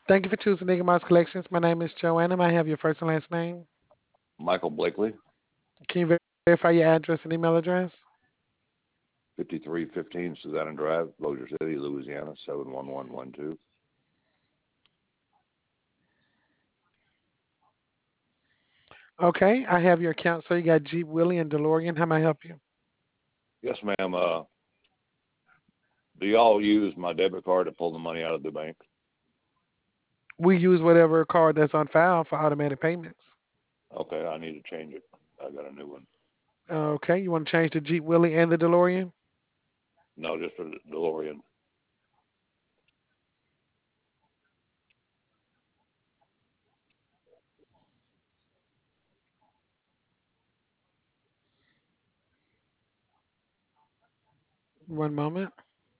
Thank you for choosing Nigga Mouse Collections. My name is Joanna. May I have your first and last name? Michael Blakely, Can you verify your address and email address? 5315 Susanna Drive, Bossier City, Louisiana, 71112. Okay, I have your account. So you got Jeep Willie and DeLorean. How may I help you? Yes, ma'am. Do y'all use my debit card to pull the money out of the bank? We use whatever card that's on file for automatic payments. Okay, I need to change it. I got a new one. Okay, you want to change the Jeep Willie and the DeLorean? No, just for the DeLorean. One moment.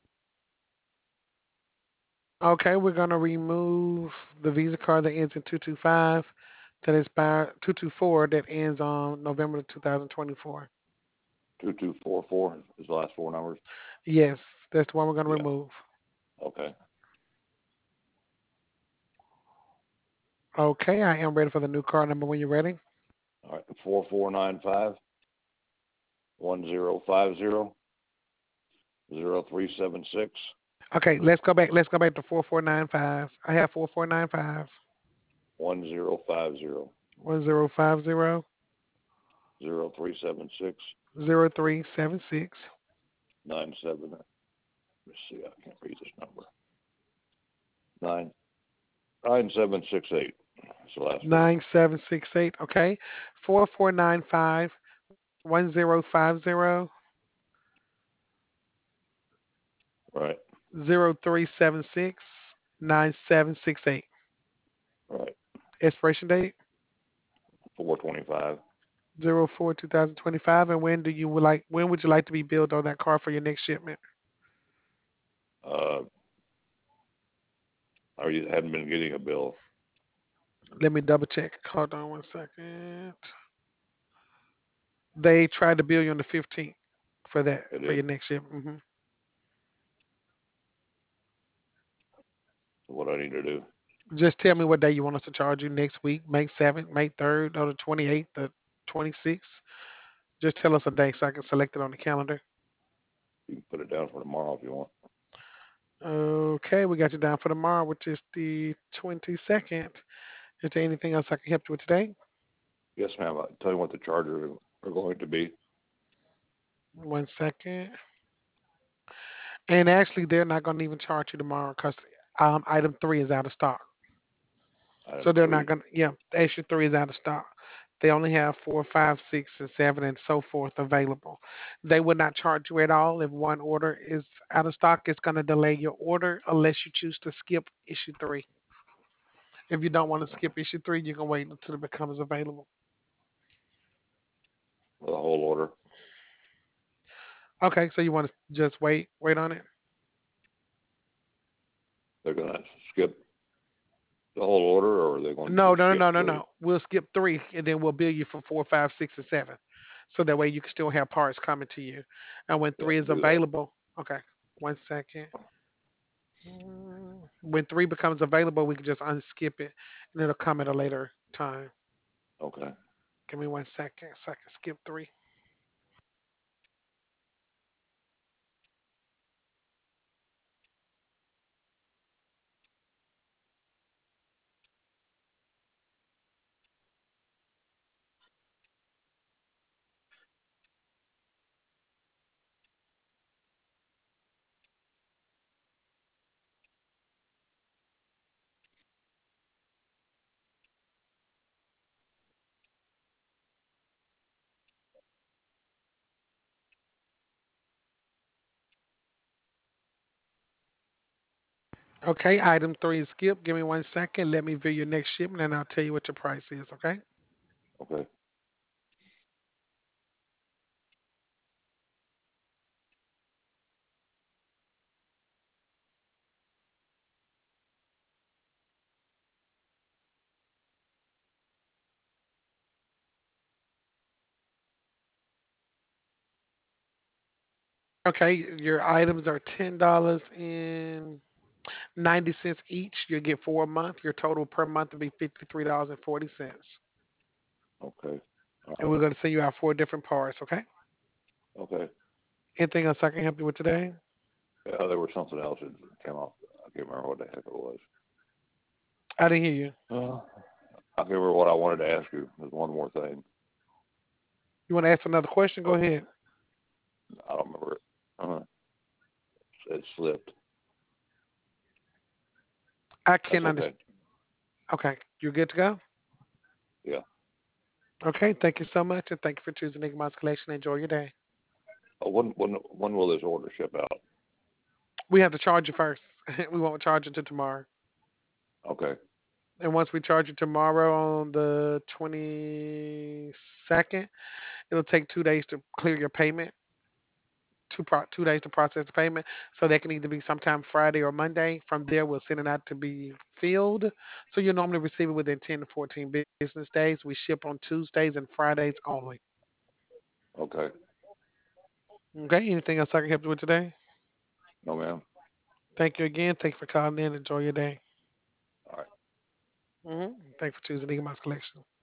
Okay, we're gonna remove the Visa card that ends in 225, that expires 224, that ends on November 2024. 2244 is the last four numbers. Yes, that's the one we're gonna Yeah. remove. Okay. Okay, I am ready for the new card number when you're ready. All right. 4495 1050 0376 Okay, let's go back. Let's go back to 4495. I have 4495 1050 1050 0376 0376 97. Let's see. I can't read this number. Nine 9768. That's the last four. 9768. Okay, 4495 1050 Right. 0376 9768. Right. Expiration date 425. 04 2025. And when would you like to be billed on that card for your next shipment? Uh, or you hadn't been getting a bill. Let me double check. Hold on one second. They tried to bill you on the 15th for that It for did. your next shipment. What I need to do. Just tell me what day you want us to charge you next week, May 7th, May 3rd, or the 28th, the 26th. Just tell us a day so I can select it on the calendar. You can put it down for tomorrow if you want. Okay, we got you down for tomorrow, which is the 22nd. Is there anything else I can help you with today? Yes, ma'am. I'll tell you what the charges are going to be. One second. And actually, they're not going to even charge you tomorrow because item three is out of stock. So Item they're not three. going to, yeah, the extra three is out of stock. They only have four, five, six, and seven, and so forth available. They would not charge you at all if one order is out of stock. It's going to delay your order unless you choose to skip issue three. If you don't want to skip issue three, you can wait until it becomes available. The whole order. Okay, so you want to just wait on it? They're going to skip the whole order, or are they going to No, no, no, skip no, no, three? no. We'll skip three, and then we'll bill you for four, five, six, and seven. So that way you can still have parts coming to you. And when Yeah, three is do that. available, okay, one second. When three becomes available, we can just unskip it, and it'll come at a later time. Okay. Give me one second so I can skip three. Okay, item three is skipped. Give me one second. Let me view your next shipment, and I'll tell you what your price is. Okay. Okay. Okay, your items are $10 in. 90 cents each. You'll get 4 a month. Your total per month will be $53.40. Okay. All And right. we're going to send you out 4 different parts, okay? Okay. Anything else I can help you with today? Yeah, there was something else that came off. I can't remember what the heck it was. I didn't hear you. I can't remember what I wanted to ask you. There's one more thing. You want to ask another question? Go But ahead. I don't remember it. Uh, it slipped. I That's can okay. understand. Okay. You're good to go? Yeah. Okay. Thank you so much. And thank you for choosing Igmos Collection. Enjoy your day. When will this order ship out? We have to charge you first. We won't charge you until tomorrow. Okay. And once we charge you tomorrow on the 22nd, it'll take 2 days to clear your payment. 2 days to process the payment. So that can either be sometime Friday or Monday. From there, we'll send it out to be filled. So you normally receive it within 10 to 14 business days. We ship on Tuesdays and Fridays only. Okay. Okay. Anything else I can help you with today? No, ma'am. Thank you again. Thank you for calling in. Enjoy your day. All right. Thanks for choosing Eaglemouse Collection.